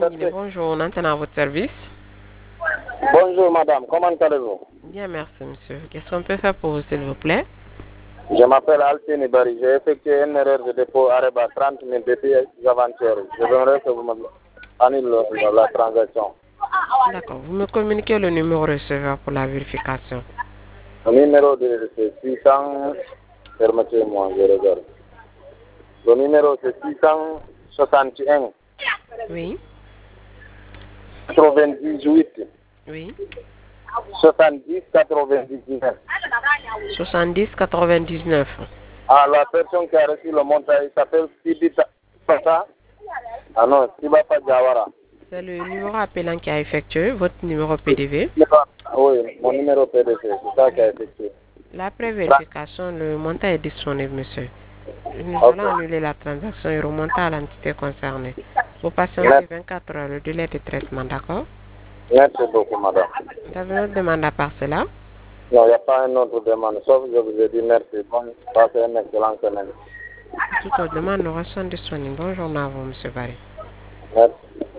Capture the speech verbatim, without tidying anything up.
Bonjour, on entend à votre service. Bonjour madame, comment allez-vous? Bien, merci monsieur. Qu'est-ce qu'on peut faire pour vous, s'il vous plaît? Je m'appelle Altini Bari, j'ai effectué une erreur de dépôt à Reba trente mille depuis avant-hier. Je voudrais que vous me annulez la transaction. D'accord, vous me communiquez le numéro receveur pour la vérification. Le numéro de c'est six cents, permettez-moi, je regarde. Le numéro c'est six cent soixante et un. Oui. quatre-vingt-dix-huit. Oui. soixante-dix quatre-vingt-dix-neuf. soixante-dix quatre-vingt-dix-neuf. Ah, la personne qui a reçu le montant, il s'appelle Sibi Tata. Ah non, Sibapa Jawara. C'est le numéro appelant qui a effectué votre numéro P D V. Oui, mon numéro P D V, c'est ça qui a effectué. Après vérification, le montant est disponible, monsieur. Nous Okay. allons annuler la transaction et remonter à l'entité concernée. Vous patientez vingt-quatre heures, le délai de traitement, d'accord? Merci beaucoup, madame. Vous avez une autre demande à part cela? Non, il n'y a pas une autre demande, sauf que je vous ai dit merci. Bon, passez une excellente semaine. Toutes les demandes nous sont disponibles. Bonjour à vous, monsieur Barry. Merci.